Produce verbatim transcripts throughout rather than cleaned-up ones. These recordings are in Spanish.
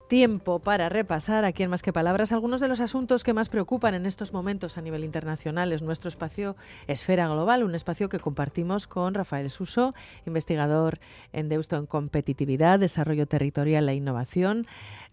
Tiempo para repasar aquí en Más que Palabras algunos de los asuntos que más preocupan en estos momentos a nivel internacional. Es nuestro espacio Esfera Global, un espacio que compartimos con Rafael Suso, investigador en Deusto en Competitividad, Desarrollo Territorial e Innovación.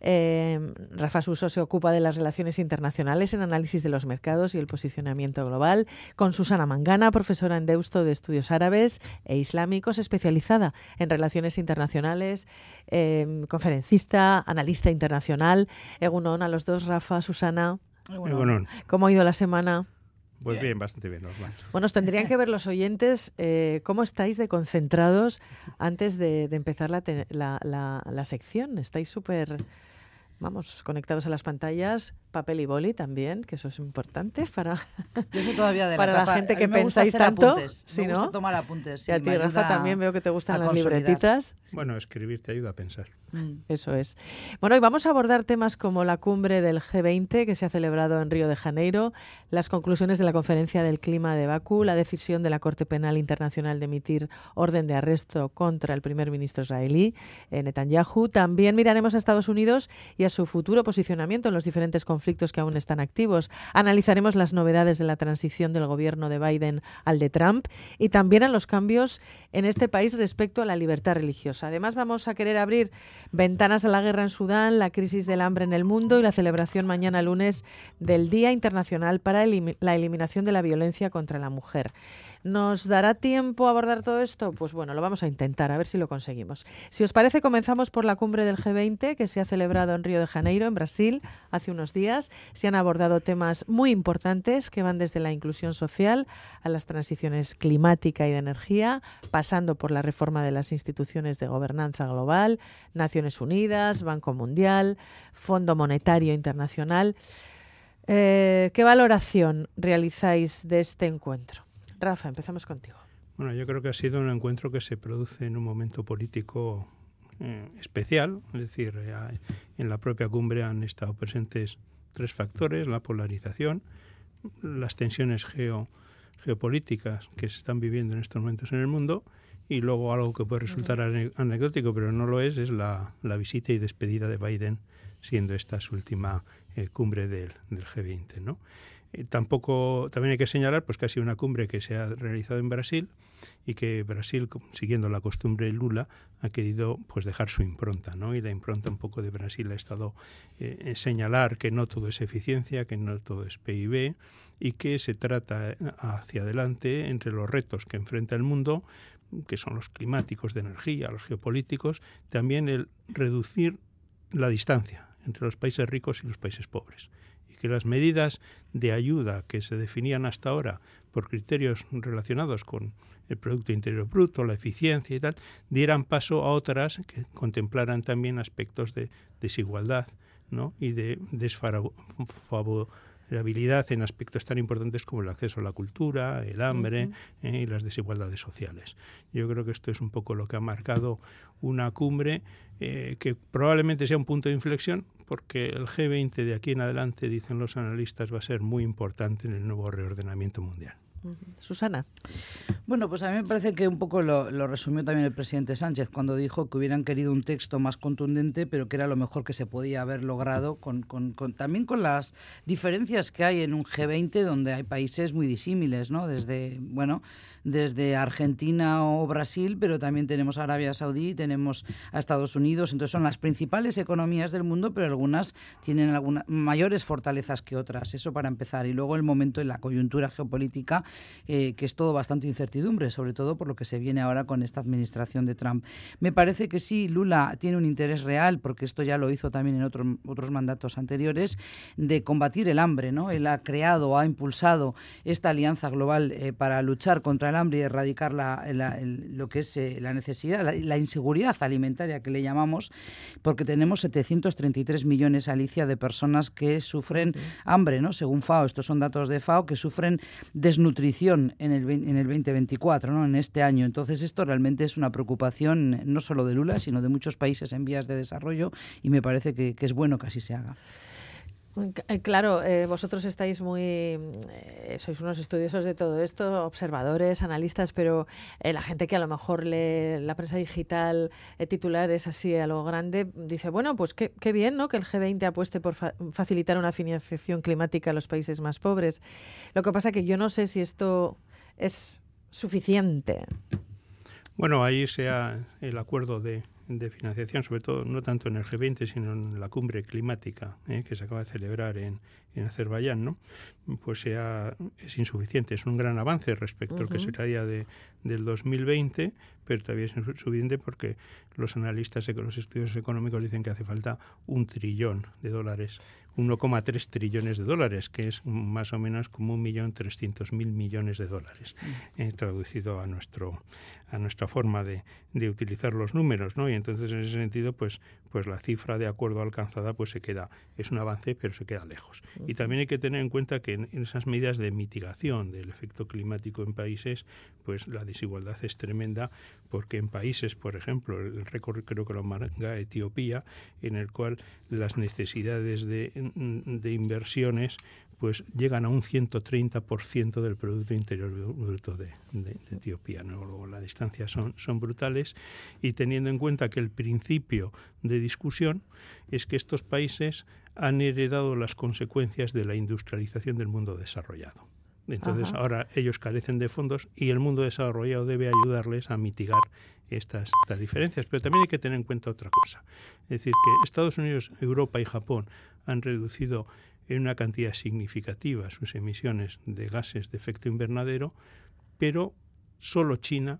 Eh, Rafa Suso se ocupa de las relaciones internacionales en análisis de los mercados y el posicionamiento global. Con Susana Mangana, profesora en Deusto de Estudios Árabes e Islámicos, especializada en relaciones internacionales, eh, conferencista, analista internacional. Egunon a los dos, Rafa, Susana. Egunon. ¿Cómo ha ido la semana? Pues bien, bastante bien, normal. Bueno, os tendrían que ver los oyentes eh, cómo estáis de concentrados antes de, de empezar la, te, la, la, la sección. Estáis súper, vamos, conectados a las pantallas, papel y boli también, que eso es importante para, Yo soy todavía de la para capa. la gente que me gusta pensáis hacer tanto. Apuntes. ¿Sí, me no? gusta tomar apuntes. Sí, y a ti, Rafa, también veo que te gustan las consolidar. libretitas. Bueno, escribir te ayuda a pensar. Mm. Eso es. Bueno, hoy vamos a abordar temas como la cumbre del G veinte que se ha celebrado en Río de Janeiro, las conclusiones de la conferencia del clima de Bakú, la decisión de la Corte Penal Internacional de emitir orden de arresto contra el primer ministro israelí, eh, Netanyahu. También miraremos a Estados Unidos y a su futuro posicionamiento en los diferentes conflictos que aún están activos. Analizaremos las novedades de la transición del gobierno de Biden al de Trump y también a los cambios en este país respecto a la libertad religiosa. Además, vamos a querer abrir ventanas a la guerra en Sudán, la crisis del hambre en el mundo y la celebración mañana lunes del Día Internacional para elim- la Eliminación de la Violencia contra la Mujer. ¿Nos dará tiempo a abordar todo esto? Pues bueno, lo vamos a intentar, a ver si lo conseguimos. Si os parece, comenzamos por la cumbre del G veinte que se ha celebrado en Río de Janeiro, en Brasil, hace unos días. Se han abordado temas muy importantes que van desde la inclusión social a las transiciones climática y de energía, pasando por la reforma de las instituciones de gobernanza global, Naciones Unidas, Banco Mundial, Fondo Monetario Internacional. Eh, ¿Qué valoración realizáis de este encuentro? Rafa, empezamos contigo. Bueno, yo creo que ha sido un encuentro que se produce en un momento político eh, especial, es decir, eh, en la propia cumbre han estado presentes tres factores: la polarización, las tensiones geo, geopolíticas que se están viviendo en estos momentos en el mundo, y luego algo que puede resultar ane- anecdótico, pero no lo es, es la, la visita y despedida de Biden, siendo esta su última eh, cumbre del, del G veinte, ¿no? Eh, tampoco, también hay que señalar pues, que ha sido una cumbre que se ha realizado en Brasil y que Brasil, siguiendo la costumbre de Lula, ha querido pues, dejar su impronta, ¿no? Y la impronta un poco de Brasil ha estado eh, en señalar que no todo es eficiencia, que no todo es P I B y que se trata hacia adelante entre los retos que enfrenta el mundo, que son los climáticos, de energía, los geopolíticos, también el reducir la distancia entre los países ricos y los países pobres. Que las medidas de ayuda que se definían hasta ahora por criterios relacionados con el Producto Interior Bruto, la eficiencia y tal, dieran paso a otras que contemplaran también aspectos de desigualdad, ¿no? Y de desfavorabilidad en aspectos tan importantes como el acceso a la cultura, el hambre, uh-huh. eh, y las desigualdades sociales. Yo creo que esto es un poco lo que ha marcado una cumbre eh, que probablemente sea un punto de inflexión, porque el G veinte de aquí en adelante, dicen los analistas, va a ser muy importante en el nuevo reordenamiento mundial. Uh-huh. Susana. Bueno, pues a mí me parece que un poco lo, lo resumió también el presidente Sánchez cuando dijo que hubieran querido un texto más contundente, pero que era lo mejor que se podía haber logrado, con, con, con, también con las diferencias que hay en un G veinte donde hay países muy disímiles, ¿no? Desde, bueno, desde Argentina o Brasil, pero también tenemos a Arabia Saudí, tenemos a Estados Unidos, entonces son las principales economías del mundo, pero algunas tienen algunas mayores fortalezas que otras, eso para empezar. Y luego el momento en la coyuntura geopolítica, eh, que es todo bastante incertidumbre, sobre todo por lo que se viene ahora con esta administración de Trump. Me parece que sí, Lula tiene un interés real, porque esto ya lo hizo también en otros, otros mandatos anteriores, de combatir el hambre, ¿no? Él ha creado, ha impulsado esta alianza global eh, para luchar contra el hambre y erradicar la, la, el, lo que es eh, la necesidad, la, la inseguridad alimentaria que le llamamos, porque tenemos setecientos treinta y tres millones, Alicia, de personas que sufren sí. hambre, ¿no? Según FAO, estos son datos de FAO, que sufren desnutrición en el, en el veinte veinticuatro, ¿no? En este año. Entonces esto realmente es una preocupación no solo de Lula, sino de muchos países en vías de desarrollo, y me parece que, que es bueno que así se haga. Claro, eh, vosotros estáis muy, eh, sois unos estudiosos de todo esto, observadores, analistas, pero eh, la gente que a lo mejor lee la prensa digital, eh, titulares así a lo grande, dice, bueno, pues qué, qué bien, ¿no?, que el G veinte apueste por fa- facilitar una financiación climática a los países más pobres. Lo que pasa que yo no sé si esto es suficiente. Bueno, ahí sea el acuerdo de, de financiación, sobre todo no tanto en el G veinte, sino en la cumbre climática eh, que se acaba de celebrar en, en Azerbaiyán, ¿no? Pues sea, es insuficiente. Es un gran avance respecto uh-huh. al que se traía de, del dos mil veinte, pero todavía es insuficiente porque los analistas de los estudios económicos dicen que hace falta un trillón de dólares, uno coma tres trillones de dólares, que es más o menos como un millón trescientos mil millones de dólares, eh, traducido a nuestro a nuestra forma de, de utilizar los números, ¿no? Y entonces en ese sentido, pues, pues la cifra de acuerdo alcanzada, pues se queda, es un avance, pero se queda lejos. Uh-huh. Y también hay que tener en cuenta que en, en esas medidas de mitigación del efecto climático en países, pues la desigualdad es tremenda, porque en países, por ejemplo, el récord creo que lo marca Etiopía, en el cual las necesidades de, de inversiones pues llegan a un ciento treinta por ciento del Producto Interior Bruto de, de, de Etiopía, ¿no? Luego las distancias son, son brutales, y teniendo en cuenta que el principio de discusión es que estos países han heredado las consecuencias de la industrialización del mundo desarrollado. Entonces Ajá. ahora ellos carecen de fondos y el mundo desarrollado debe ayudarles a mitigar estas, estas diferencias. Pero también hay que tener en cuenta otra cosa. Es decir, que Estados Unidos, Europa y Japón han reducido en una cantidad significativa sus emisiones de gases de efecto invernadero, pero solo China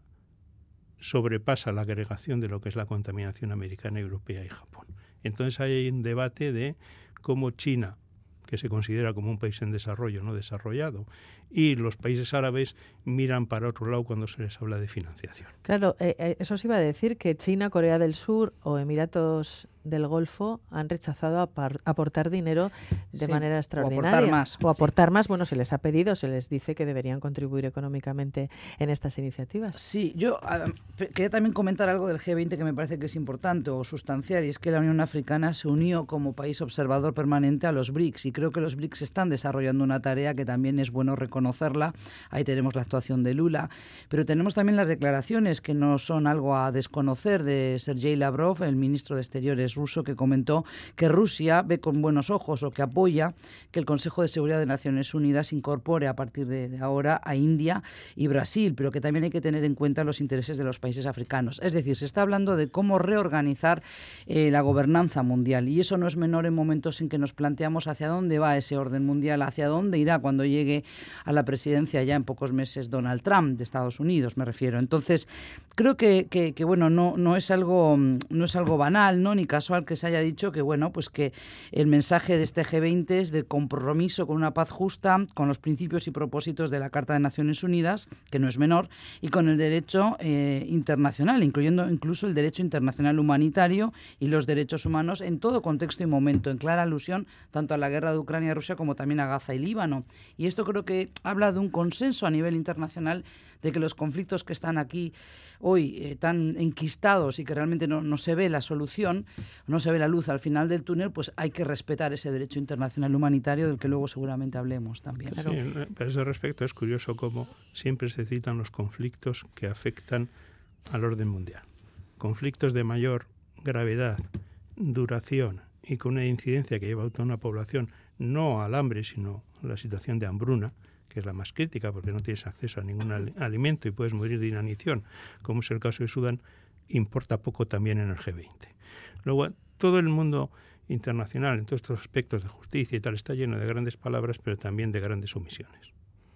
sobrepasa la agregación de lo que es la contaminación americana, europea y Japón. Entonces hay un debate de cómo China, que se considera como un país en desarrollo, no desarrollado, y los países árabes miran para otro lado cuando se les habla de financiación. Claro, eh, eso os iba a decir, que China, Corea del Sur o Emiratos del Golfo han rechazado apar, aportar dinero de sí, manera extraordinaria. O aportar más. O aportar sí. más, bueno, se les ha pedido, se les dice que deberían contribuir económicamente en estas iniciativas. Sí, yo uh, quería también comentar algo del G veinte que me parece que es importante o sustancial, y es que la Unión Africana se unió como país observador permanente a los BRICS, y creo que los BRICS están desarrollando una tarea que también es bueno reconocerla. Ahí tenemos la actuación de Lula, pero tenemos también las declaraciones que no son algo a desconocer de Sergei Lavrov, el ministro de Exteriores ruso, que comentó que Rusia ve con buenos ojos o que apoya que el Consejo de Seguridad de Naciones Unidas incorpore a partir de ahora a India y Brasil, pero que también hay que tener en cuenta los intereses de los países africanos. Es decir, se está hablando de cómo reorganizar eh, la gobernanza mundial, y eso no es menor en momentos en que nos planteamos hacia dónde va ese orden mundial, hacia dónde irá cuando llegue a la presidencia ya en pocos meses Donald Trump de Estados Unidos, me refiero. Entonces, creo que, que, que bueno, no, no es algo, no es algo banal, ¿no?, ni casual que se haya dicho que, bueno, pues que el mensaje de este G veinte es de compromiso con una paz justa, con los principios y propósitos de la Carta de Naciones Unidas, que no es menor, y con el derecho eh, internacional, incluyendo incluso el derecho internacional humanitario y los derechos humanos en todo contexto y momento, en clara alusión tanto a la guerra de Ucrania y Rusia como también a Gaza y Líbano. Y esto creo que habla de un consenso a nivel internacional de que los conflictos que están aquí hoy eh, tan enquistados y que realmente no, no se ve la solución, no se ve la luz al final del túnel, pues hay que respetar ese derecho internacional humanitario del que luego seguramente hablemos también. Claro. Sí, a ese respecto es curioso cómo siempre se citan los conflictos que afectan al orden mundial. Conflictos de mayor gravedad, duración y con una incidencia que lleva a toda una población no al hambre, sino a la situación de hambruna, que es la más crítica porque no tienes acceso a ningún al- alimento y puedes morir de inanición, como es el caso de Sudán, importa poco también en el G veinte. Luego, todo el mundo internacional, en todos estos aspectos de justicia y tal, está lleno de grandes palabras, pero también de grandes omisiones.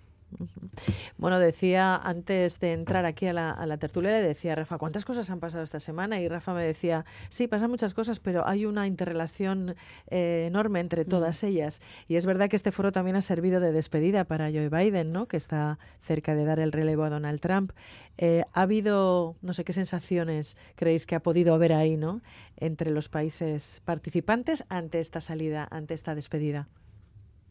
Bueno, decía antes de entrar aquí a la, a la tertulia, le decía a Rafa, ¿cuántas cosas han pasado esta semana? Y Rafa me decía, sí, pasan muchas cosas, pero hay una interrelación eh, enorme entre todas ellas. Y es verdad que este foro también ha servido de despedida para Joe Biden, ¿no?, que está cerca de dar el relevo a Donald Trump. Eh, ha habido, no sé qué sensaciones creéis que ha podido haber ahí, ¿no?, entre los países participantes ante esta salida, ante esta despedida.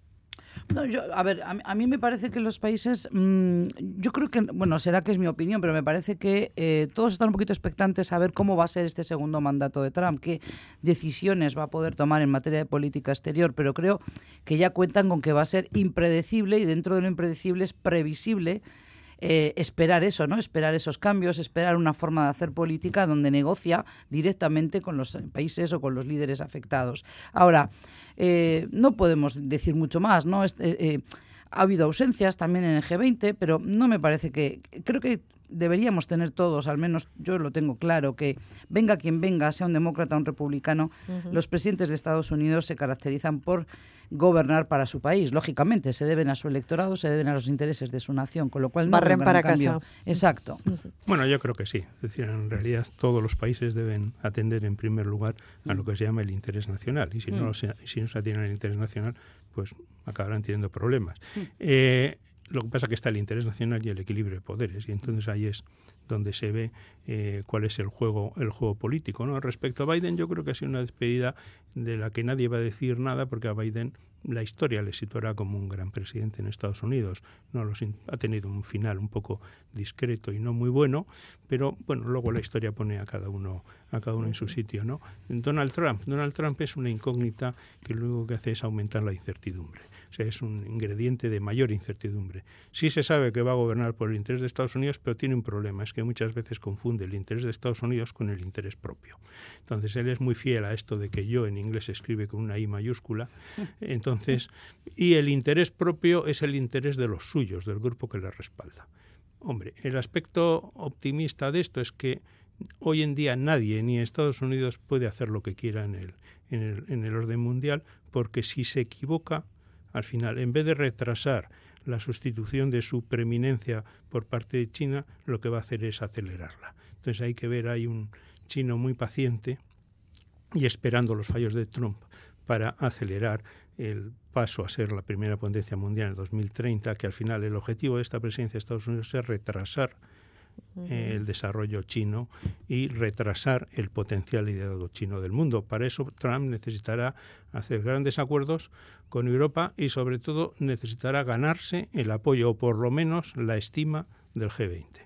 No, yo, a ver, a, a mí me parece que los países, mmm, yo creo que, bueno, será que es mi opinión, pero me parece que eh, todos están un poquito expectantes a ver cómo va a ser este segundo mandato de Trump, qué decisiones va a poder tomar en materia de política exterior, pero creo que ya cuentan con que va a ser impredecible y dentro de lo impredecible es previsible. Eh, esperar eso, ¿no? Esperar esos cambios, esperar una forma de hacer política donde negocia directamente con los países o con los líderes afectados. Ahora, eh, no podemos decir mucho más, ¿no? Este, eh, ha habido ausencias también en el G veinte, pero no me parece que... Creo que deberíamos tener todos, al menos yo lo tengo claro, que venga quien venga, sea un demócrata o un republicano, uh-huh. Los presidentes de Estados Unidos se caracterizan por gobernar para su país. Lógicamente, se deben a su electorado, se deben a los intereses de su nación, con lo cual no barren para cambio. casa. Exacto. Bueno, yo creo que sí. Es decir, en realidad todos los países deben atender en primer lugar a lo que se llama el interés nacional. Y si, mm. no, se, si no se atienden al interés nacional, pues acabarán teniendo problemas. Mm. Eh, Lo que pasa es que está el interés nacional y el equilibrio de poderes, y entonces ahí es donde se ve eh, cuál es el juego el juego político, ¿no? Respecto a Biden, yo creo que ha sido una despedida de la que nadie va a decir nada, porque a Biden la historia le situará como un gran presidente en Estados Unidos. No los in- ha tenido un final un poco discreto y no muy bueno, pero bueno, luego la historia pone a cada uno a cada uno en su sitio, ¿no? Donald Trump, Donald Trump es una incógnita que lo único que hace es aumentar la incertidumbre. O sea, es un ingrediente de mayor incertidumbre. Sí se sabe que va a gobernar por el interés de Estados Unidos, pero tiene un problema, es que muchas veces confunde el interés de Estados Unidos con el interés propio. Entonces, él es muy fiel a esto de que yo en inglés se escribe con una I mayúscula. Entonces, y el interés propio es el interés de los suyos, del grupo que le respalda. Hombre, el aspecto optimista de esto es que hoy en día nadie, ni Estados Unidos, puede hacer lo que quiera en el, en el, en el orden mundial, porque si se equivoca, al final, en vez de retrasar la sustitución de su preeminencia por parte de China, lo que va a hacer es acelerarla. Entonces hay que ver, hay un chino muy paciente y esperando los fallos de Trump para acelerar el paso a ser la primera potencia mundial en el dos mil treinta, que al final el objetivo de esta presidencia de Estados Unidos es retrasar eh, el desarrollo chino y retrasar el potencial liderazgo chino del mundo. Para eso Trump necesitará hacer grandes acuerdos con Europa y sobre todo necesitará ganarse el apoyo o por lo menos la estima del G veinte.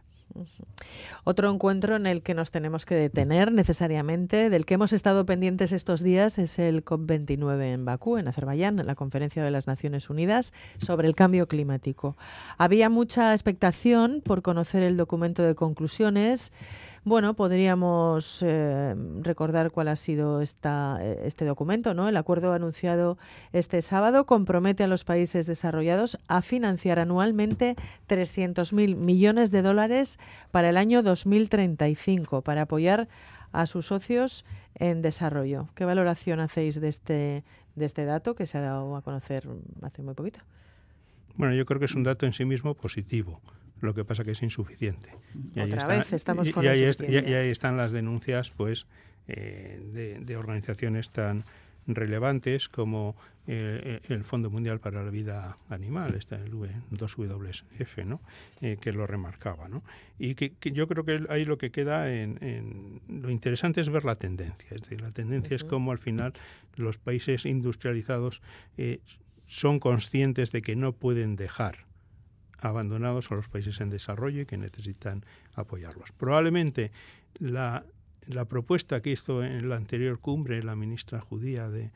Otro encuentro en el que nos tenemos que detener necesariamente, del que hemos estado pendientes estos días, es el COP veintinueve en Bakú, en Azerbaiyán, la Conferencia de las Naciones Unidas sobre el Cambio Climático. Había mucha expectación por conocer el documento de conclusiones. Bueno, podríamos eh, recordar cuál ha sido esta, este documento, ¿no? El acuerdo anunciado este sábado compromete a los países desarrollados a financiar anualmente trescientos mil millones de dólares para el año dos mil treinta y cinco para apoyar a sus socios en desarrollo. ¿Qué valoración hacéis de este, de este dato que se ha dado a conocer hace muy poquito? Bueno, yo creo que es un dato en sí mismo positivo. Lo que pasa que es insuficiente. Y Otra está, vez estamos con y, y, ahí es, y, y ahí están las denuncias, pues, eh, de, de organizaciones tan relevantes como eh, el Fondo Mundial para la Vida Animal, está el dos W F, ¿no? Eh, que lo remarcaba, ¿no? Y que, que yo creo que ahí lo que queda en, en lo interesante es ver la tendencia. Es decir, la tendencia uh-huh. es como al final los países industrializados eh, son conscientes de que no pueden dejar abandonados a los países en desarrollo y que necesitan apoyarlos. Probablemente la, la propuesta que hizo en la anterior cumbre la ministra judía de,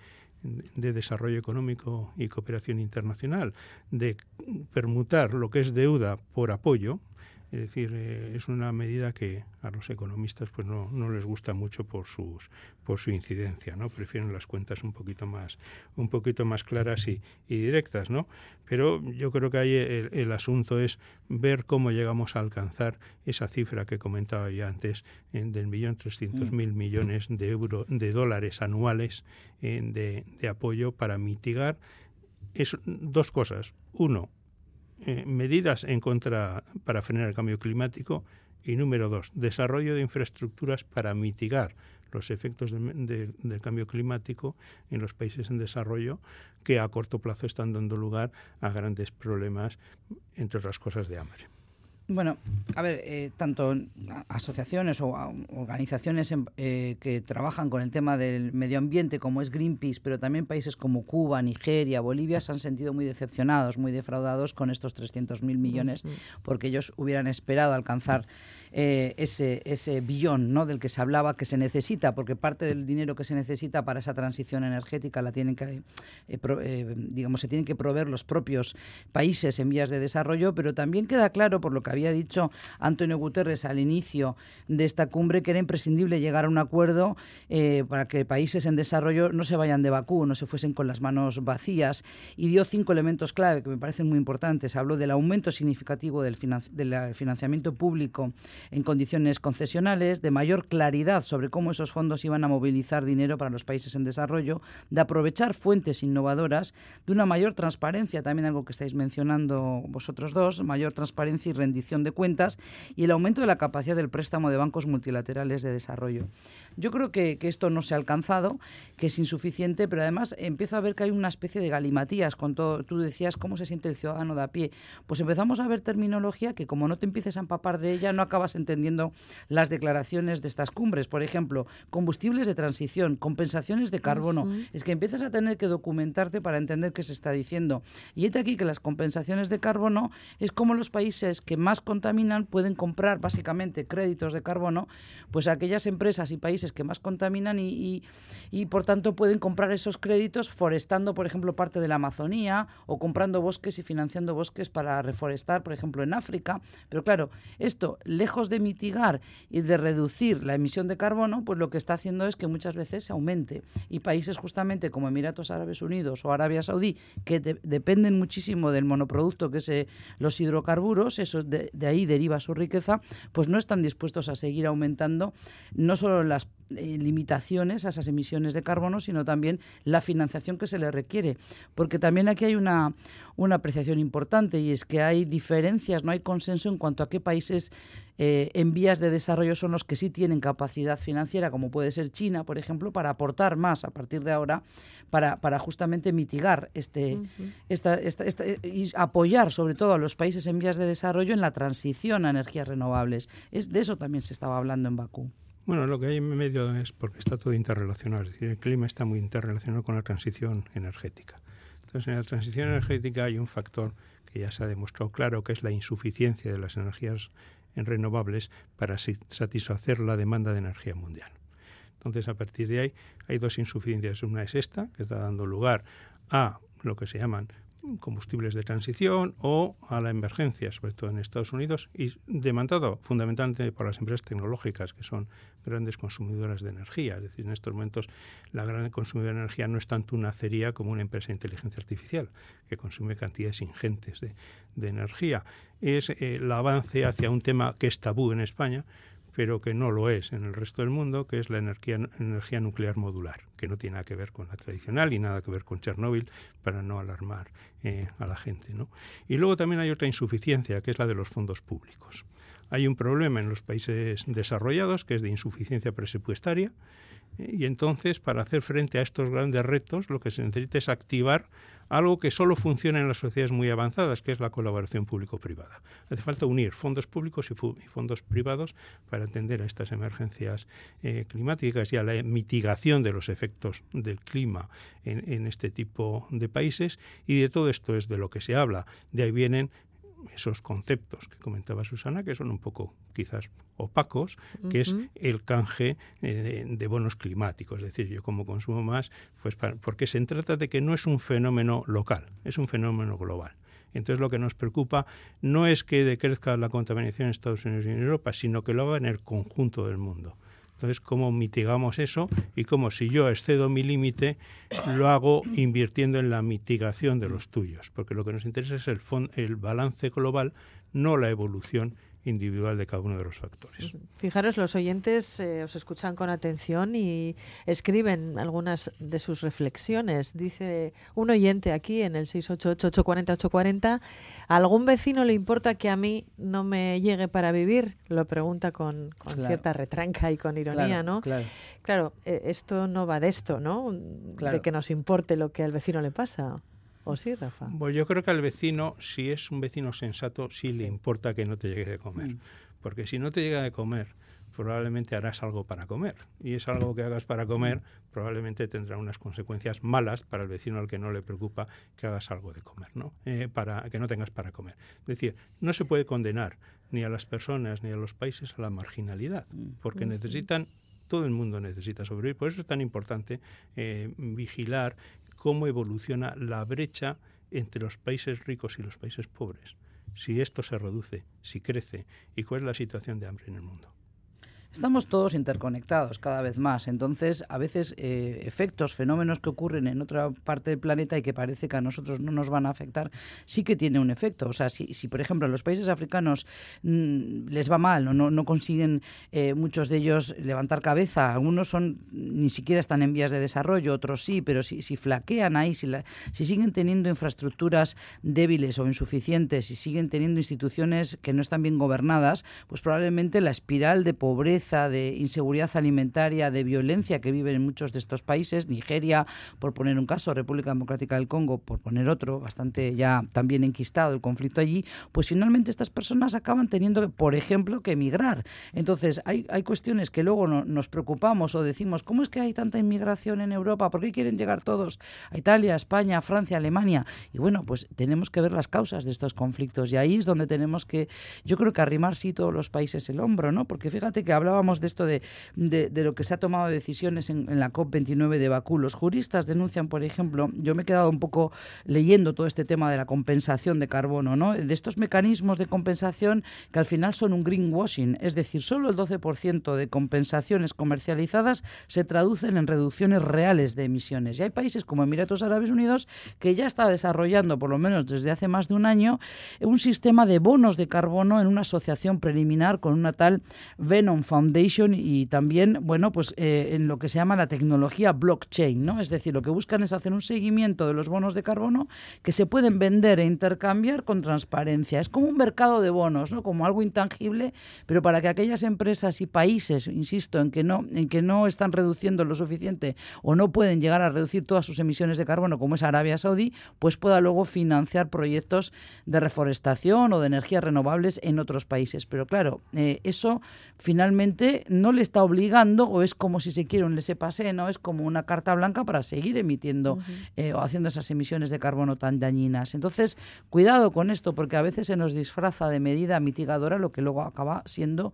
de Desarrollo Económico y Cooperación Internacional, de permutar lo que es deuda por apoyo, es decir, eh, es una medida que a los economistas pues no, no les gusta mucho por sus por su incidencia, ¿no? Prefieren las cuentas un poquito más un poquito más claras y, y directas, ¿no? Pero yo creo que ahí el, el asunto es ver cómo llegamos a alcanzar esa cifra que comentaba yo antes en, del millón trescientos mil millones de euros de dólares anuales en, de, de apoyo para mitigar es, dos cosas. Uno, Eh, medidas en contra para frenar el cambio climático y número dos, desarrollo de infraestructuras para mitigar los efectos de, de, del cambio climático en los países en desarrollo que a corto plazo están dando lugar a grandes problemas, entre otras cosas, de hambre. Bueno, a ver, eh, tanto asociaciones o organizaciones eh, que trabajan con el tema del medio ambiente, como es Greenpeace, pero también países como Cuba, Nigeria, Bolivia, se han sentido muy decepcionados, muy defraudados con estos trescientos mil millones, porque ellos hubieran esperado alcanzar eh, ese, ese billón, ¿no?, del que se hablaba, que se necesita, porque parte del dinero que se necesita para esa transición energética la tienen que, eh, pro, eh, digamos, se tienen que proveer los propios países en vías de desarrollo, pero también queda claro, por lo que había dicho Antonio Guterres al inicio de esta cumbre, que era imprescindible llegar a un acuerdo eh, para que países en desarrollo no se vayan de Bakú, no se fuesen con las manos vacías, y dio cinco elementos clave que me parecen muy importantes. Habló del aumento significativo del, finan- del financiamiento público en condiciones concesionales, de mayor claridad sobre cómo esos fondos iban a movilizar dinero para los países en desarrollo, de aprovechar fuentes innovadoras, de una mayor transparencia, también algo que estáis mencionando vosotros dos, mayor transparencia y rendición de cuentas, y el aumento de la capacidad del préstamo de bancos multilaterales de desarrollo. Yo creo que, que esto no se ha alcanzado, que es insuficiente, pero además empiezo a ver que hay una especie de galimatías con todo. Tú decías cómo se siente el ciudadano de a pie. Pues empezamos a ver terminología que, como no te empieces a empapar de ella, no acabas entendiendo las declaraciones de estas cumbres. Por ejemplo, combustibles de transición, compensaciones de carbono. Uh-huh. Es que empiezas a tener que documentarte para entender qué se está diciendo. Y este aquí que las compensaciones de carbono es como los países que más contaminan pueden comprar básicamente créditos de carbono, pues aquellas empresas y países que más contaminan y, y, y por tanto pueden comprar esos créditos forestando, por ejemplo, parte de la Amazonía, o comprando bosques y financiando bosques para reforestar, por ejemplo, en África. Pero claro, esto, lejos de mitigar y de reducir la emisión de carbono, pues lo que está haciendo es que muchas veces se aumente. Y países justamente como Emiratos Árabes Unidos o Arabia Saudí, que de, dependen muchísimo del monoproducto que es eh, los hidrocarburos, eso de, de ahí deriva su riqueza, pues no están dispuestos a seguir aumentando no solo las eh, limitaciones a esas emisiones de carbono, sino también la financiación que se les requiere. Porque también aquí hay una, una apreciación importante, y es que hay diferencias, no hay consenso en cuanto a qué países eh, en vías de desarrollo son los que sí tienen capacidad financiera, como puede ser China, por ejemplo, para aportar más a partir de ahora, para, para justamente mitigar este, uh-huh. esta, esta, esta, y apoyar sobre todo a los países en vías de desarrollo en la transición a energías renovables. Es, de eso también se estaba hablando en Bakú. Bueno, lo que hay en medio es porque está todo interrelacionado, es decir, el clima está muy interrelacionado con la transición energética. Entonces, en la transición energética hay un factor que ya se ha demostrado claro, que es la insuficiencia de las energías renovables para satisfacer la demanda de energía mundial. Entonces, a partir de ahí hay dos insuficiencias. Una es esta, que está dando lugar a lo que se llaman combustibles de transición o a la emergencia, sobre todo en Estados Unidos, y demandado fundamentalmente por las empresas tecnológicas, que son grandes consumidoras de energía. Es decir, en estos momentos la gran consumidora de energía no es tanto una acería como una empresa de inteligencia artificial, que consume cantidades ingentes de, de energía. Es eh, el avance hacia un tema que es tabú en España, pero que no lo es en el resto del mundo, que es la energía, energía nuclear modular, que no tiene nada que ver con la tradicional y nada que ver con Chernóbil, para no alarmar eh, a la gente, ¿no? Y luego también hay otra insuficiencia, que es la de los fondos públicos. Hay un problema en los países desarrollados, que es de insuficiencia presupuestaria, eh, y entonces, para hacer frente a estos grandes retos, lo que se necesita es activar algo que solo funciona en las sociedades muy avanzadas, que es la colaboración público-privada. Hace falta unir fondos públicos y, fu- y fondos privados para atender a estas emergencias eh, climáticas y a la mitigación de los efectos del clima en, en este tipo de países. Y de todo esto es de lo que se habla. De ahí vienen esos conceptos que comentaba Susana, que son un poco quizás opacos, uh-huh. que es el canje eh, de bonos climáticos. Es decir, yo como consumo más, pues para, porque se trata de que no es un fenómeno local, es un fenómeno global. Entonces lo que nos preocupa no es que decrezca la contaminación en Estados Unidos y en Europa, sino que lo haga en el conjunto del mundo. Entonces, ¿cómo mitigamos eso? Y cómo, si yo excedo mi límite, lo hago invirtiendo en la mitigación de los tuyos. Porque lo que nos interesa es el, fond- el balance global, no la evolución individual de cada uno de los factores. Fijaros, los oyentes eh, os escuchan con atención y escriben algunas de sus reflexiones. Dice un oyente aquí en el seis ocho ocho, ocho cuatro cero, ocho cuatro cero, ¿a algún vecino le importa que a mí no me llegue para vivir? Lo pregunta con, con claro. cierta retranca y con ironía, claro, ¿no? Claro, claro eh, esto no va de esto, ¿no? Claro. De que nos importe lo que al vecino le pasa. ¿O sí, Rafa? Pues yo creo que al vecino, si es un vecino sensato, sí, sí. le importa que no te llegue de comer. Mm. Porque si no te llega de comer, probablemente harás algo para comer. Y es algo que hagas para comer, probablemente tendrá unas consecuencias malas para el vecino al que no le preocupa que hagas algo de comer, ¿no? Eh, para que no tengas para comer. Es decir, no se puede condenar ni a las personas ni a los países a la marginalidad, porque sí. necesitan, todo el mundo necesita sobrevivir. Por eso es tan importante eh, vigilar cómo evoluciona la brecha entre los países ricos y los países pobres. Si esto se reduce, si crece, y cuál es la situación de hambre en el mundo. Estamos todos interconectados cada vez más, entonces a veces eh, efectos, fenómenos que ocurren en otra parte del planeta y que parece que a nosotros no nos van a afectar, sí que tiene un efecto. O sea, si, si por ejemplo a los países africanos mmm, les va mal o no, no consiguen eh, muchos de ellos levantar cabeza, algunos son ni siquiera están en vías de desarrollo, otros sí, pero si, si flaquean ahí, si, la, si siguen teniendo infraestructuras débiles o insuficientes, si siguen teniendo instituciones que no están bien gobernadas, pues probablemente la espiral de pobreza, de inseguridad alimentaria, de violencia que viven en muchos de estos países, Nigeria, por poner un caso, República Democrática del Congo, por poner otro, bastante ya también enquistado el conflicto allí, pues finalmente estas personas acaban teniendo, por ejemplo, que emigrar. Entonces, hay, hay cuestiones que luego no, nos preocupamos o decimos, ¿cómo es que hay tanta inmigración en Europa? ¿Por qué quieren llegar todos a Italia, España, Francia, Alemania? Y bueno, pues tenemos que ver las causas de estos conflictos y ahí es donde tenemos que, yo creo que arrimar sí todos los países el hombro, ¿no? Porque fíjate que hablábamos de esto de, de, de lo que se ha tomado decisiones en, en la COP veintinueve de Bakú. Los juristas denuncian, por ejemplo, yo me he quedado un poco leyendo todo este tema de la compensación de carbono, ¿no? De estos mecanismos de compensación que al final son un greenwashing, es decir, solo el doce por ciento de compensaciones comercializadas se traducen en reducciones reales de emisiones. Y hay países como Emiratos Árabes Unidos que ya está desarrollando, por lo menos desde hace más de un año, un sistema de bonos de carbono en una asociación preliminar con una tal Venom Foundation y también, bueno, pues eh, en lo que se llama la tecnología blockchain, ¿no? Es decir, lo que buscan es hacer un seguimiento de los bonos de carbono que se pueden vender e intercambiar con transparencia. Es como un mercado de bonos, ¿no? Como algo intangible, pero para que aquellas empresas y países, insisto, en que no, en que no están reduciendo lo suficiente o no pueden llegar a reducir todas sus emisiones de carbono, como es Arabia Saudí, pues pueda luego financiar proyectos de reforestación o de energías renovables en otros países. Pero claro, eh, eso finalmente no le está obligando, o es como si se quiere un laissez-passer, ¿no? Es como una carta blanca para seguir emitiendo uh-huh. eh, o haciendo esas emisiones de carbono tan dañinas. Entonces, cuidado con esto, porque a veces se nos disfraza de medida mitigadora lo que luego acaba siendo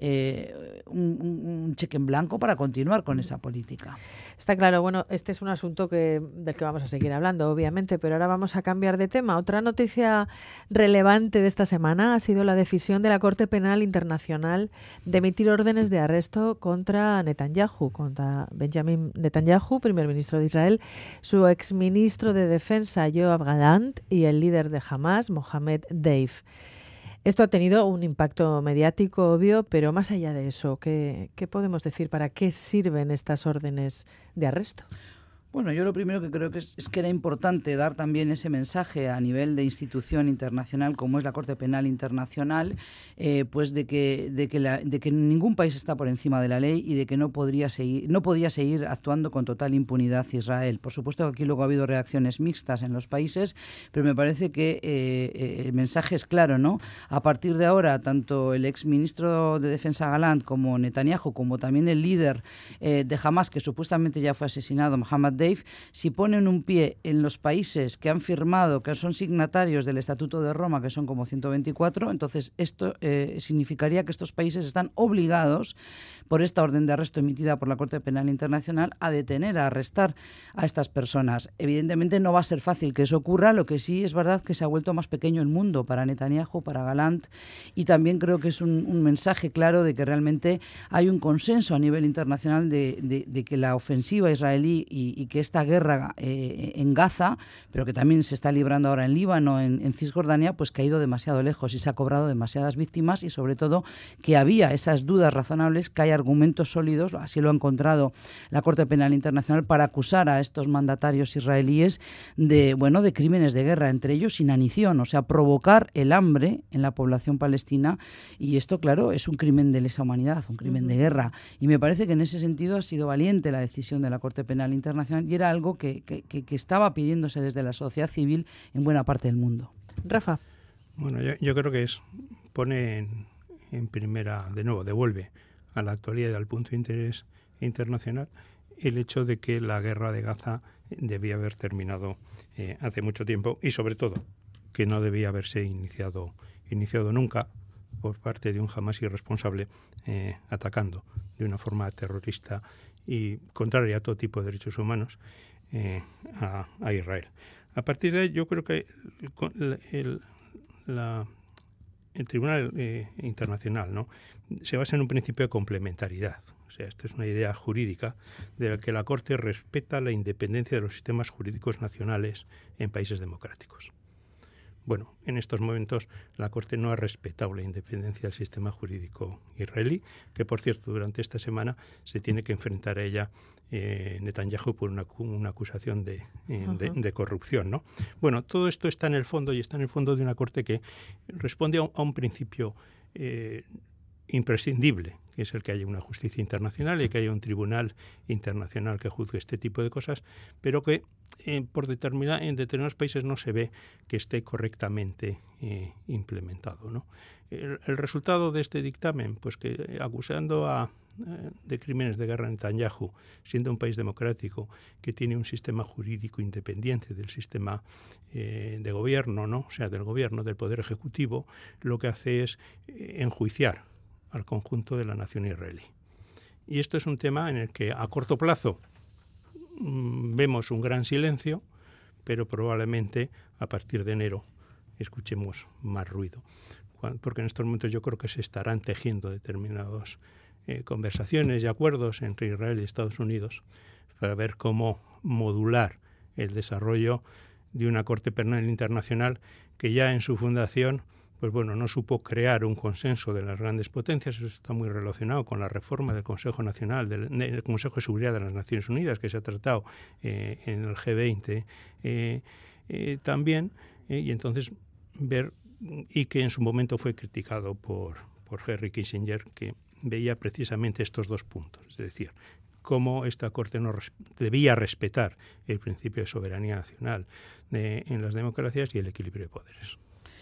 eh, un, un cheque en blanco para continuar con esa política. Está claro, bueno, este es un asunto que, del que vamos a seguir hablando, obviamente, pero ahora vamos a cambiar de tema. Otra noticia relevante de esta semana ha sido la decisión de la Corte Penal Internacional de emitir órdenes de arresto contra Netanyahu, contra Benjamin Netanyahu, primer ministro de Israel, su exministro de Defensa, Yoav Gallant, y el líder de Hamas, Mohamed Deif. Esto ha tenido un impacto mediático obvio, pero más allá de eso, ¿qué, qué podemos decir? ¿Para qué sirven estas órdenes de arresto? Bueno, yo lo primero que creo que es, es que era importante dar también ese mensaje a nivel de institución internacional como es la Corte Penal Internacional, eh, pues de que de que, la, de que ningún país está por encima de la ley y de que no podría seguir no podía seguir actuando con total impunidad Israel. Por supuesto que aquí luego ha habido reacciones mixtas en los países, pero me parece que eh, el mensaje es claro, ¿no? A partir de ahora, tanto el exministro de Defensa Gallant como Netanyahu, como también el líder eh, de Hamas, que supuestamente ya fue asesinado, Mohamed Deif, si ponen un pie en los países que han firmado, que son signatarios del Estatuto de Roma, que son como ciento veinticuatro, entonces esto eh, significaría que estos países están obligados, por esta orden de arresto emitida por la Corte Penal Internacional, a detener, a arrestar a estas personas. Evidentemente no va a ser fácil que eso ocurra, lo que sí es verdad que se ha vuelto más pequeño el mundo para Netanyahu, para Gallant, y también creo que es un, un mensaje claro de que realmente hay un consenso a nivel internacional de, de, de que la ofensiva israelí y, y que esta guerra eh, en Gaza, pero que también se está librando ahora en Líbano, en, en Cisjordania, pues que ha ido demasiado lejos y se ha cobrado demasiadas víctimas y sobre todo que había esas dudas razonables, que hay argumentos sólidos, así lo ha encontrado la Corte Penal Internacional, para acusar a estos mandatarios israelíes de, bueno, de crímenes de guerra, entre ellos inanición, o sea, provocar el hambre en la población palestina, y esto, claro, es un crimen de lesa humanidad, un crimen uh-huh. de guerra, y me parece que en ese sentido ha sido valiente la decisión de la Corte Penal Internacional y era algo que, que, que, que estaba pidiéndose desde la sociedad civil en buena parte del mundo. Rafa. Bueno, yo, yo creo que es pone en, en primera, de nuevo, devuelve a la actualidad y al punto de interés internacional el hecho de que la guerra de Gaza debía haber terminado eh, hace mucho tiempo y sobre todo que no debía haberse iniciado, iniciado nunca por parte de un Hamás irresponsable eh, atacando de una forma terrorista y contraria a todo tipo de derechos humanos eh, a, a Israel. A partir de ahí yo creo que el, el, la, el Tribunal eh, Internacional, ¿no?, se basa en un principio de complementariedad. O sea, esto es una idea jurídica de la que la Corte respeta la independencia de los sistemas jurídicos nacionales en países democráticos. Bueno, en estos momentos la Corte no ha respetado la independencia del sistema jurídico israelí, que por cierto durante esta semana se tiene que enfrentar a ella eh, Netanyahu por una, una acusación de, eh, de, de corrupción, ¿no? Bueno, todo esto está en el fondo y está en el fondo de una Corte que responde a un, a un principio eh, imprescindible, que es el que haya una justicia internacional y que haya un tribunal internacional que juzgue este tipo de cosas, pero que eh, por determinar, en determinados países no se ve que esté correctamente eh, implementado, ¿no? El, el resultado de este dictamen, pues que acusando a, eh, de crímenes de guerra a Netanyahu, siendo un país democrático que tiene un sistema jurídico independiente del sistema eh, de gobierno, ¿no?, o sea, del gobierno, del poder ejecutivo, lo que hace es eh, enjuiciar al conjunto de la nación israelí. Y esto es un tema en el que a corto plazo mmm, vemos un gran silencio, pero probablemente a partir de enero escuchemos más ruido. Porque en estos momentos yo creo que se estarán tejiendo determinadas eh, conversaciones y acuerdos entre Israel y Estados Unidos para ver cómo modular el desarrollo de una Corte Penal Internacional que ya en su fundación pues bueno, no supo crear un consenso de las grandes potencias. Eso está muy relacionado con la reforma del Consejo Nacional, del, del Consejo de Seguridad de las Naciones Unidas, que se ha tratado eh, en el G veinte eh, eh, también, eh, y entonces ver, y que en su momento fue criticado por, por Henry Kissinger, que veía precisamente estos dos puntos, es decir, cómo esta Corte no res, debía respetar el principio de soberanía nacional de, en las democracias y el equilibrio de poderes.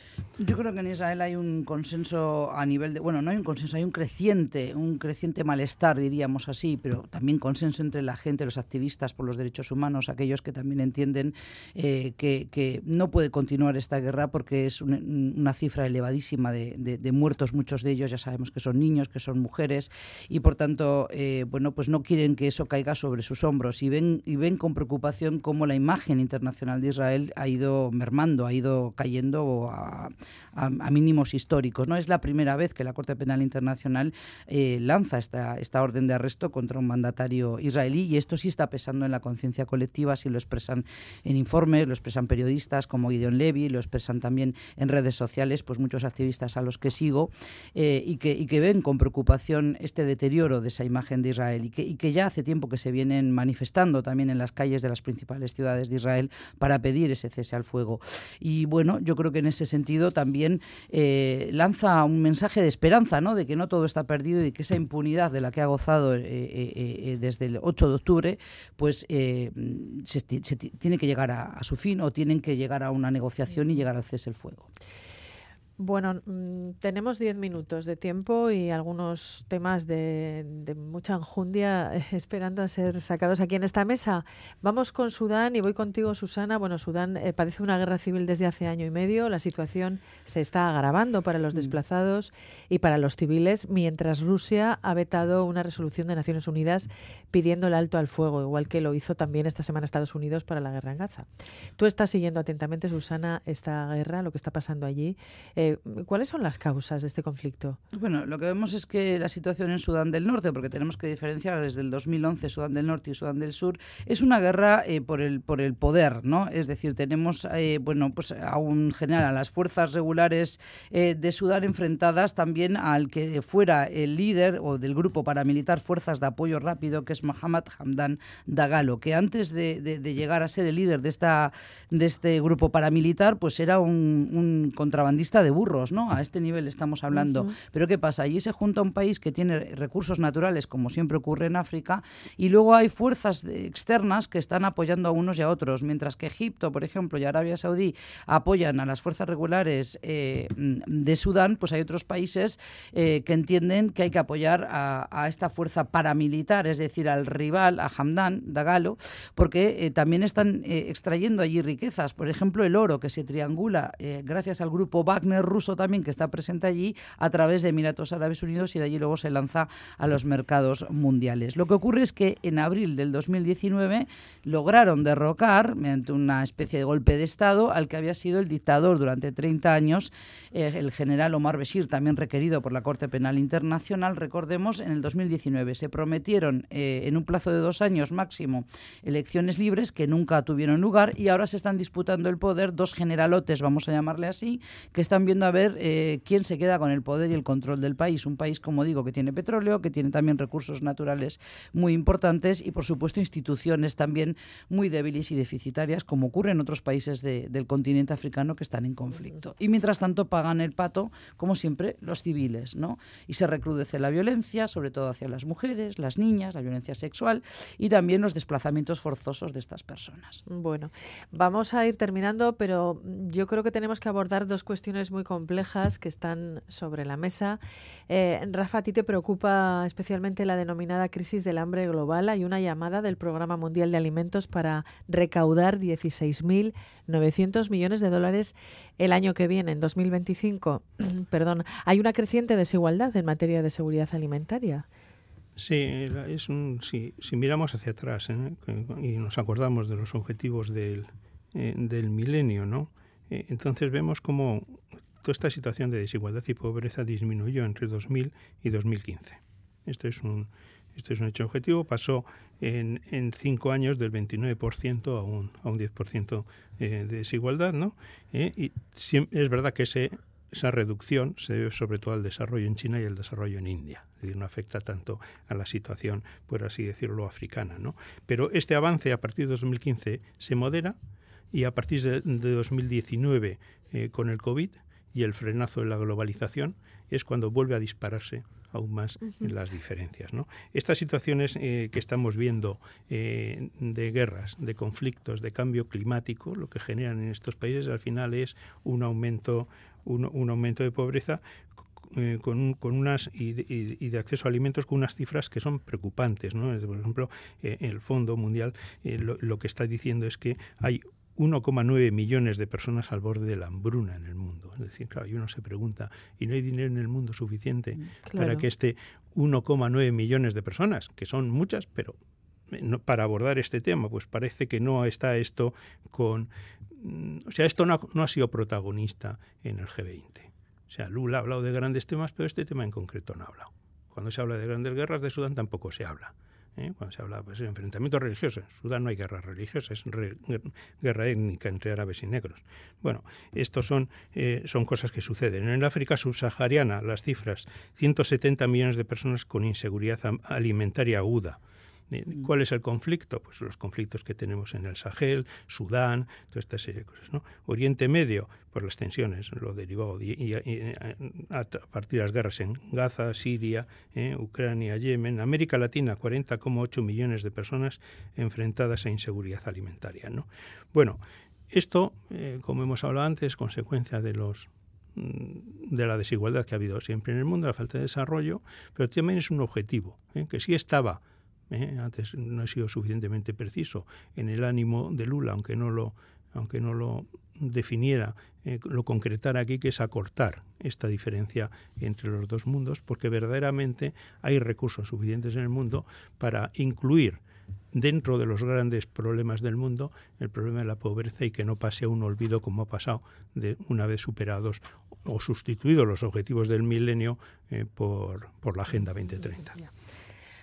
Yo creo que en Israel hay un consenso a nivel de... Bueno, no hay un consenso, hay un creciente, un creciente malestar, diríamos así, pero también consenso entre la gente, los activistas por los derechos humanos, aquellos que también entienden eh, que, que no puede continuar esta guerra porque es un, una cifra elevadísima de, de, de muertos, muchos de ellos ya sabemos que son niños, que son mujeres, y por tanto, eh, bueno, pues no quieren que eso caiga sobre sus hombros y ven, y ven con preocupación cómo la imagen internacional de Israel ha ido mermando, ha ido cayendo a A, a mínimos históricos. No es la primera vez que la Corte Penal Internacional eh, lanza esta, esta orden de arresto contra un mandatario israelí, y esto sí está pesando en la conciencia colectiva, así lo expresan en informes, lo expresan periodistas como Gideon Levy, lo expresan también en redes sociales, pues muchos activistas a los que sigo, eh, y, que, y que ven con preocupación este deterioro de esa imagen de Israel, y que, y que ya hace tiempo que se vienen manifestando también en las calles de las principales ciudades de Israel para pedir ese cese al fuego. Y bueno, yo creo que en ese sentido también eh, lanza un mensaje de esperanza, ¿no?, de que no todo está perdido y de que esa impunidad de la que ha gozado eh, eh, eh, desde el ocho de octubre pues eh, se, se tiene que llegar a, a su fin, o tienen que llegar a una negociación y llegar al cese el fuego. Bueno, mmm, tenemos diez minutos de tiempo y algunos temas de, de mucha enjundia eh, esperando a ser sacados aquí en esta mesa. Vamos con Sudán y voy contigo, Susana. Bueno, Sudán eh, padece una guerra civil desde hace año y medio. La situación se está agravando para los desplazados y para los civiles, mientras Rusia ha vetado una resolución de Naciones Unidas pidiendo el alto al fuego, igual que lo hizo también esta semana Estados Unidos para la guerra en Gaza. Tú estás siguiendo atentamente, Susana, esta guerra, lo que está pasando allí. Eh, ¿Cuáles son las causas de este conflicto? Bueno, lo que vemos es que la situación en Sudán del Norte, porque tenemos que diferenciar desde el dos mil once Sudán del Norte y Sudán del Sur, es una guerra eh, por el por el poder, ¿no? Es decir, tenemos eh, bueno, pues a un general, a las fuerzas regulares eh, de Sudán enfrentadas también al que fuera el líder o del grupo paramilitar Fuerzas de Apoyo Rápido, que es Mohamed Hamdan Dagalo, que antes de, de, de llegar a ser el líder de esta de este grupo paramilitar, pues era un, un contrabandista de burros, ¿no? A este nivel estamos hablando. Uh-huh. Pero ¿qué pasa? Allí se junta un país que tiene recursos naturales, como siempre ocurre en África, y luego hay fuerzas externas que están apoyando a unos y a otros, mientras que Egipto, por ejemplo, y Arabia Saudí apoyan a las fuerzas regulares eh, de Sudán, pues hay otros países eh, que entienden que hay que apoyar a, a esta fuerza paramilitar, es decir, al rival, a Hamdan Dagalo, porque eh, también están eh, extrayendo allí riquezas. Por ejemplo, el oro que se triangula eh, gracias al grupo Wagner ruso también, que está presente allí a través de Emiratos Árabes Unidos, y de allí luego se lanza a los mercados mundiales. Lo que ocurre es que en abril del dos mil diecinueve lograron derrocar, mediante una especie de golpe de Estado, al que había sido el dictador durante treinta años, eh, el general Omar Bashir, también requerido por la Corte Penal Internacional. Recordemos, en el dos mil diecinueve se prometieron eh, en un plazo de dos años máximo elecciones libres que nunca tuvieron lugar, y ahora se están disputando el poder dos generalotes, vamos a llamarle así, que están viendo a ver eh, quién se queda con el poder y el control del país. Un país, como digo, que tiene petróleo, que tiene también recursos naturales muy importantes y, por supuesto, instituciones también muy débiles y deficitarias, como ocurre en otros países de, del continente africano que están en conflicto. Y mientras tanto pagan el pato, como siempre, los civiles, ¿no? Y se recrudece la violencia, sobre todo hacia las mujeres, las niñas, la violencia sexual y también los desplazamientos forzosos de estas personas. Bueno, vamos a ir terminando, pero yo creo que tenemos que abordar dos cuestiones muy complejas que están sobre la mesa. Eh, Rafa, ¿a ti te preocupa especialmente la denominada crisis del hambre global? Hay una llamada del Programa Mundial de Alimentos para recaudar dieciséis mil novecientos millones de dólares el año que viene, en dos mil veinticinco. Perdón, hay una creciente desigualdad en materia de seguridad alimentaria. Sí, es un, sí, si miramos hacia atrás, ¿eh? y nos acordamos de los objetivos del, eh, del milenio, ¿no? Eh, entonces vemos cómo toda esta situación de desigualdad y pobreza disminuyó entre dos mil y dos mil quince. Esto es un, esto es un hecho objetivo. Pasó en, en cinco años del veintinueve por ciento a un, a un diez por ciento eh, de desigualdad, ¿no? Eh, y siempre, es verdad que ese... Esa reducción se debe sobre todo al desarrollo en China y al desarrollo en India. Es decir, no afecta tanto a la situación, por así decirlo, africana, ¿no? Pero este avance a partir de dos mil quince se modera, y a partir de, de dos mil diecinueve, eh, con el COVID y el frenazo de la globalización, es cuando vuelve a dispararse aún más uh-huh. en las diferencias, ¿no? Estas situaciones eh, que estamos viendo eh, de guerras, de conflictos, de cambio climático, lo que generan en estos países al final es un aumento Un, un aumento de pobreza eh, con, con unas y de, y de acceso a alimentos con unas cifras que son preocupantes, ¿no? Por ejemplo, eh, el Fondo Mundial eh, lo, lo que está diciendo es que hay uno coma nueve millones de personas al borde de la hambruna en el mundo. Es decir, claro, y uno se pregunta, ¿y no hay dinero en el mundo suficiente claro. para que este uno coma nueve millones de personas, que son muchas, pero no, para abordar este tema, pues parece que no está esto con... O sea, esto no ha, no ha sido protagonista en el G veinte. O sea, Lula ha hablado de grandes temas, pero este tema en concreto no ha hablado. Cuando se habla de grandes guerras de Sudán tampoco se habla. ¿eh? Cuando se habla pues, de enfrentamientos religiosos. En Sudán no hay guerras religiosas, es re, guerra étnica entre árabes y negros. Bueno, estos son, eh, son cosas que suceden. En el África subsahariana, las cifras, ciento setenta millones de personas con inseguridad alimentaria aguda. ¿Cuál es el conflicto? Pues los conflictos que tenemos en el Sahel, Sudán, toda esta serie de cosas, ¿no? Oriente Medio, pues las tensiones, lo derivado y, y, y, a partir de las guerras en Gaza, Siria, eh, Ucrania, Yemen. América Latina, cuarenta coma ocho millones de personas enfrentadas a inseguridad alimentaria, ¿no? Bueno, esto, eh, como hemos hablado antes, es consecuencia de los de la desigualdad que ha habido siempre en el mundo, la falta de desarrollo, pero también es un objetivo, ¿eh? que sí estaba. Eh, antes no he sido suficientemente preciso en el ánimo de Lula, aunque no lo, aunque no lo definiera, eh, lo concretara aquí, que es acortar esta diferencia entre los dos mundos, porque verdaderamente hay recursos suficientes en el mundo para incluir dentro de los grandes problemas del mundo el problema de la pobreza y que no pase a un olvido como ha pasado de una vez superados o sustituidos los objetivos del milenio eh, por, por la Agenda veinte treinta.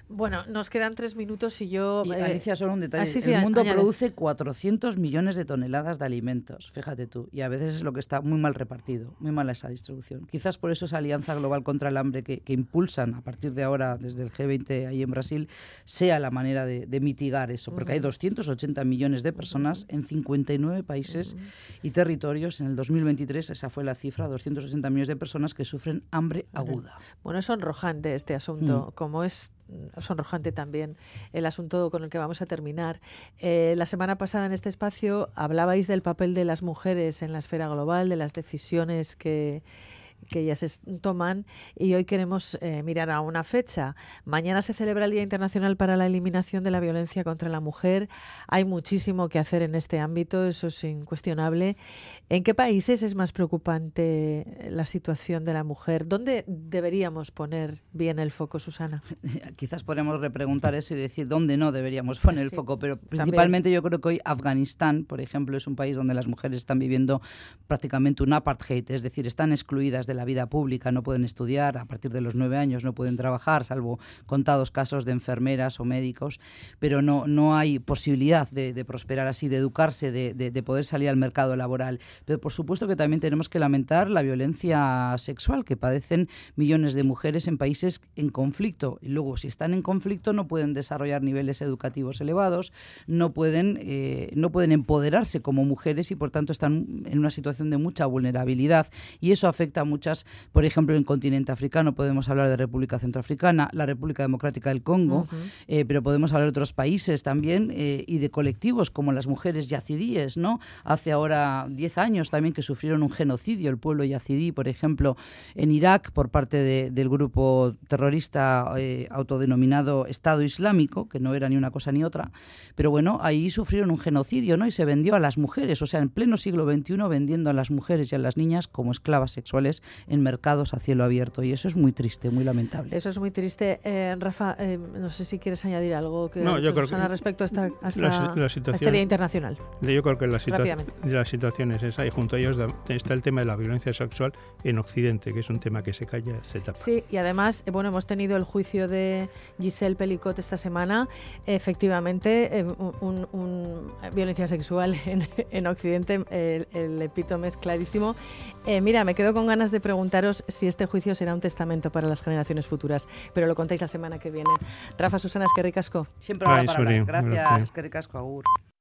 Bueno, nos quedan tres minutos y yo... Y, eh, Alicia, solo un detalle. ah, sí, sí, el mundo añade. produce cuatrocientos millones de toneladas de alimentos, fíjate tú, y a veces es lo que está muy mal repartido, muy mala esa distribución. Quizás por eso esa alianza global contra el hambre que, que impulsan a partir de ahora desde el G veinte ahí en Brasil sea la manera de, de mitigar eso, porque uh-huh. hay doscientos ochenta millones de personas uh-huh. en cincuenta y nueve países uh-huh. y territorios. En el dos mil veintitrés esa fue la cifra, doscientos ochenta millones de personas que sufren hambre aguda. Bueno, es sonrojante este asunto, uh-huh. como es sonrojante también el asunto con el que vamos a terminar. Eh, la semana pasada en este espacio hablabais del papel de las mujeres en la esfera global, de las decisiones que que ellas es, toman, y hoy queremos eh, mirar a una fecha. Mañana se celebra el Día Internacional para la Eliminación de la Violencia contra la Mujer. Hay muchísimo que hacer en este ámbito, eso es incuestionable. ¿En qué países es más preocupante la situación de la mujer? ¿Dónde deberíamos poner bien el foco, Susana? Quizás podemos repreguntar eso y decir dónde no deberíamos poner sí, el foco, pero principalmente también. Yo creo que hoy Afganistán, por ejemplo, es un país donde las mujeres están viviendo prácticamente un apartheid, es decir, están excluidas de la vida pública, no pueden estudiar, a partir de los nueve años no pueden trabajar, salvo contados casos de enfermeras o médicos, pero no, no hay posibilidad de, de prosperar así, de educarse, de, de, de poder salir al mercado laboral. Pero por supuesto que también tenemos que lamentar la violencia sexual que padecen millones de mujeres en países en conflicto. Y luego, si están en conflicto, no pueden desarrollar niveles educativos elevados, no pueden, eh, no pueden empoderarse como mujeres y, por tanto, están en una situación de mucha vulnerabilidad. Y eso afecta a muchas, por ejemplo, en el continente africano podemos hablar de República Centroafricana, la República Democrática del Congo, uh-huh. eh, pero podemos hablar de otros países también eh, y de colectivos como las mujeres yazidíes, ¿no? Hace ahora diez años también que sufrieron un genocidio, el pueblo yazidí, por ejemplo, en Irak por parte de, del grupo terrorista eh, autodenominado Estado Islámico, que no era ni una cosa ni otra, pero bueno, ahí sufrieron un genocidio, ¿no? Y se vendió a las mujeres, o sea, en pleno siglo veintiuno vendiendo a las mujeres y a las niñas como esclavas sexuales en mercados a cielo abierto, y eso es muy triste, muy lamentable. Eso es muy triste. Eh, Rafa, eh, no sé si quieres añadir algo que no, yo creo Susana, que respecto a, esta, a, esta, la, la situación, a este Día Internacional. Yo creo que la, situa- la situación es esa, y junto a ellos está el tema de la violencia sexual en Occidente, que es un tema que se calla, se tapa. Sí, y además, eh, bueno, hemos tenido el juicio de Giselle Pelicot esta semana. Efectivamente, eh, un, un violencia sexual en, en Occidente, el, el epítome es clarísimo. Eh, mira, me quedo con ganas de preguntaros si este juicio será un testamento para las generaciones futuras, pero lo contáis la semana que viene. Rafa, Susana, eskerrik asko. Siempre ahora para hablar. Gracias, eskerrik asko, agur.